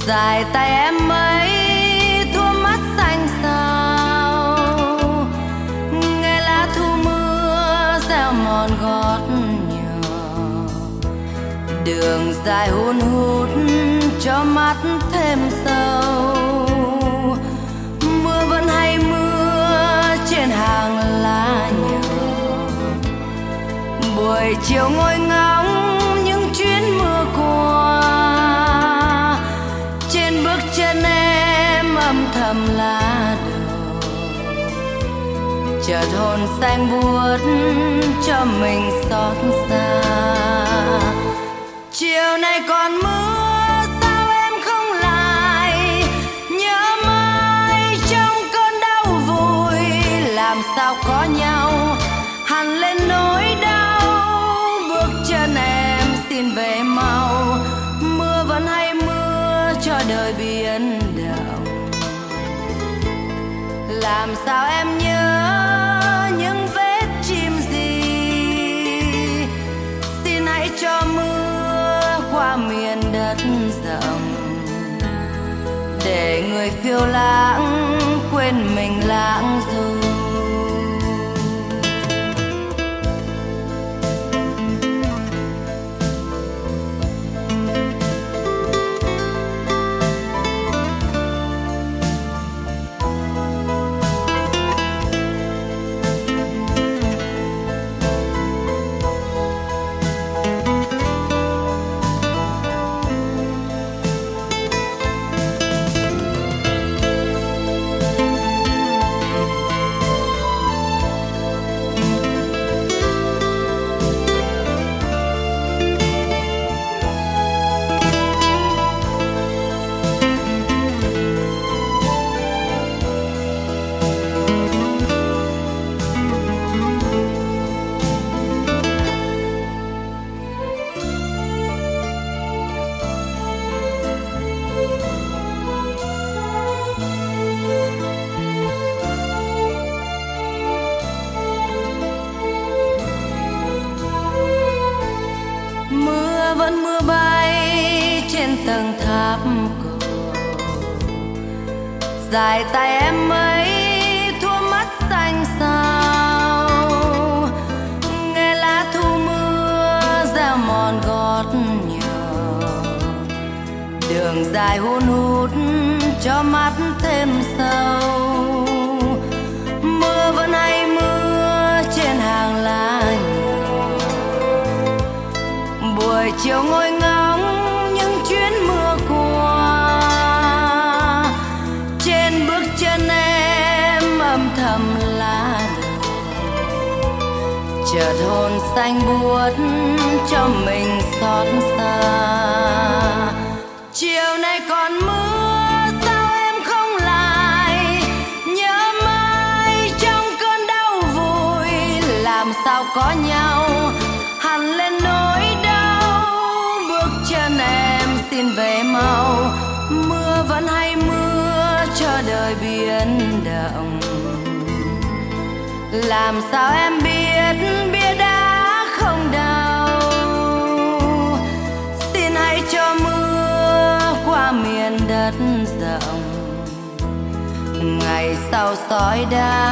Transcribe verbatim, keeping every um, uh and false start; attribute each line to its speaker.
Speaker 1: dài tay em ấy thua mắt xanh sao, nghe lá thu mưa reo mòn gót nhỏ, đường dài hun hút cho mắt thêm sâu. Mưa vẫn hay mưa trên hàng lá nhỏ, buổi chiều ngồi ngóng những chuyến mưa qua, trên bước chân em âm thầm lá đầu, chợt hồn xanh buốt cho mình xót xa. Chiều nay còn mưa sao em không lại, nhớ mãi trong cơn đau vùi, làm sao có nhau hằn lên nỗi đau. Bước chân em xin về mau, mưa vẫn hay mưa cho đời biến động. Làm sao em nhớ những vết chim gì, xin hãy cho mưa qua miền đất rộng, để người phiêu lãng quên mình lãng du. Vẫn mưa bay trên tầng tháp cổ, dài tay em ấy thua mắt xanh sao, nghe lá thu mưa reo mòn gót nhỏ, đường dài hun hút cho mắt thêm sâu. Mưa vẫn hay mưa trên hàng lá nhỏ, buổi chiều ngồi ngóng những chuyến mưa qua, trên bước chân em âm thầm lá đầu, chợt hồn xanh buốt cho mình xót xa. Chiều nay còn mưa sao em không lại, nhớ mãi trong cơn đau vùi, làm sao có nhau hằn lên nỗi đau. Bước chân em xin về mau, mưa vẫn hay mưa cho đời biến động. Làm sao em biết bia đá không đau, xin hãy cho mưa qua miền đất rộng, ngày sau sỏi đá